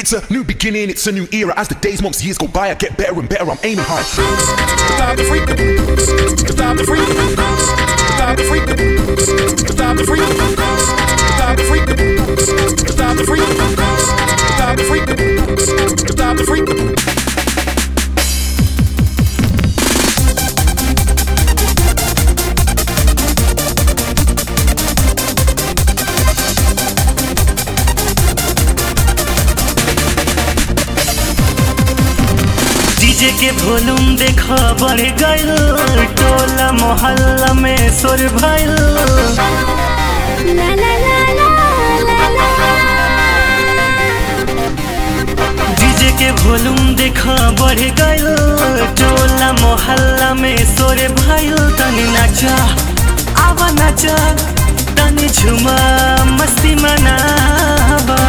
It's a new beginning, it's a new era. As the days, months, years go by, I get better and better. I'm aiming high. Stop the freak. Stop the freak. Stop the freak. Stop the freak. Stop the freak. Stop the freak. Stop the freak. Stop the freak. DJ के volume देखा बढ़ गइल, टोला मोहल्ला में शोर भइल। DJ के वॉल्यूम देखा बढ़ गइल, टोला मोहल्ला में शोर भइल। तनी नाचा आवा नाचा, तनी झुमा मस्ती मनावा।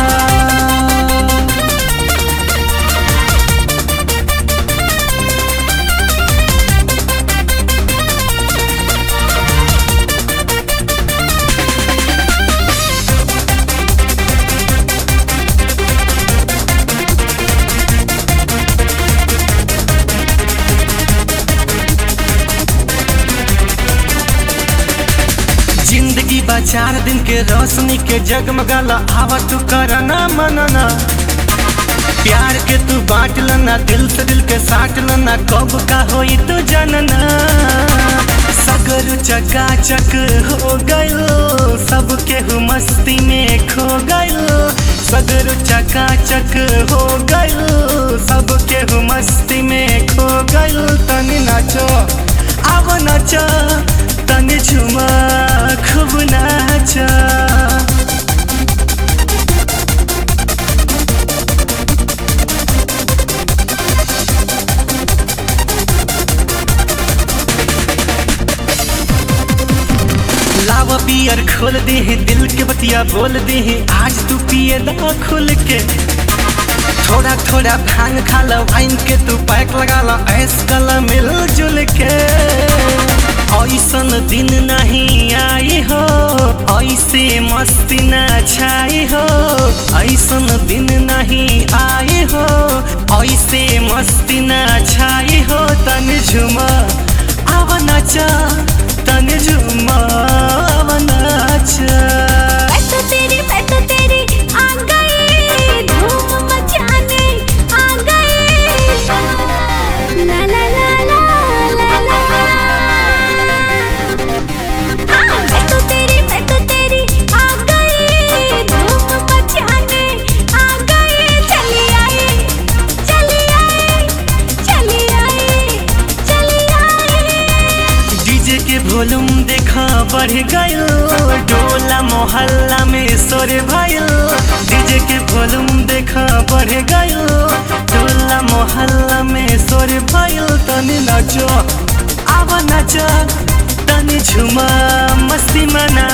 जिंदगी बा 4 दिन के रोशनी के जगमगाला, आवा तू करना मनना। प्यार के तू बांट लना, दिल से दिल के साट लना, कब का होई तू जानना। सगर चकाचक हो गइल, सबके हु मस्ती में खो गइल। सगर चकाचक हो गइल, सबके हु मस्ती में खो गइल। तनी नाचो आवा नाचो, तनी झुमा खूब नाचा। लावा बियर खोल दे है, दिल के बतिया बोल दे है, आज तू पिए दा खुल के। थोड़ा थोड़ा भांग खा लो, वाइन के तू पैक लगा लो, ऐस गला मिल जुल के। ऐसन दिन नहीं आई हो, ऐसे मस्ती ना छाई हो। ऐसन दिन नहीं आई हो, ऐसे मस्ती ना छाई हो। तनी झुमा आवा नाचा, तनी झुमा आवा नाचा। मैं तो तेरी आ गई, धूम मचाने आ गई। ला ला ला ला ला ला। मैं तो तेरी आ गई, धूम मचाने आ गई। चली आई, चली आई, चली आई, चली आई। डीजे के वॉल्यूम देखा बढ़ गइल, टोला मोहल्ला में शोर भइल। डीजे के वॉल्यूम देखा बढ़ गइल, टोला मोहल्ला में शोर भइल। तनी नाचो आवा नाचो, तनी झुमा मस्ती मना।